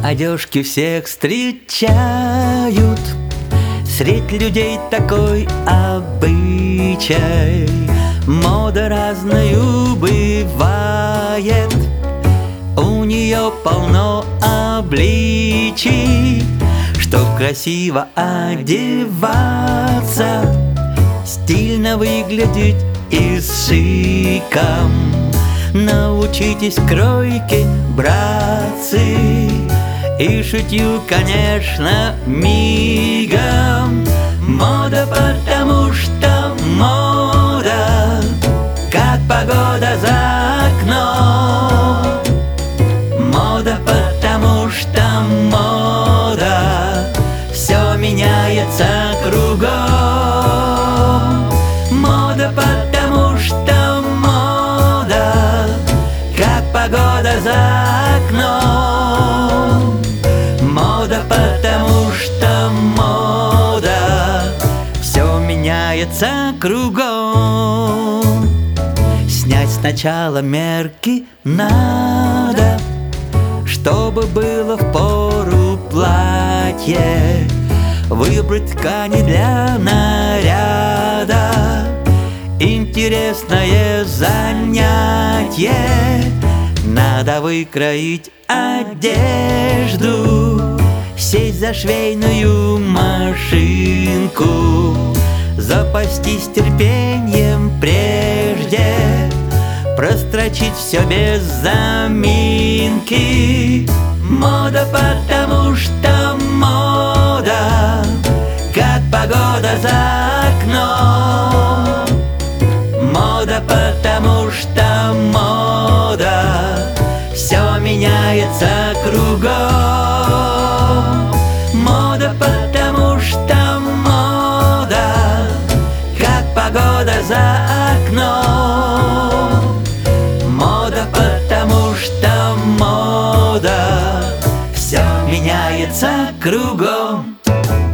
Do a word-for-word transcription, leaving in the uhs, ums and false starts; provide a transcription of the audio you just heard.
Одежки всех встречают, средь людей такой обычай. Мода разною бывает, у нее полно обличий. Чтоб красиво одеваться, стильно выглядеть и с шиком, научитесь кройке, братцы, и шитью, конечно, мигом. Мода, потому что мода, как погода за окном. Мода, потому что мода, все меняется кругом. Мода, потому что мода, как погода за окном. Мода, потому что мода, все меняется кругом. Снять сначала мерки надо, чтобы было впору платье. Выбрать ткани для наряда, интересное занятие. Надо выкроить одежду, сесть за швейную машинку, запастись терпением прежде, прострочить все без заминки. Мода, потому что мода, как погода за окном. Мода, потому что мода, все меняется кругом. Мода, потому что мода, как погода за окном. Мода, потому что мода, все меняется кругом.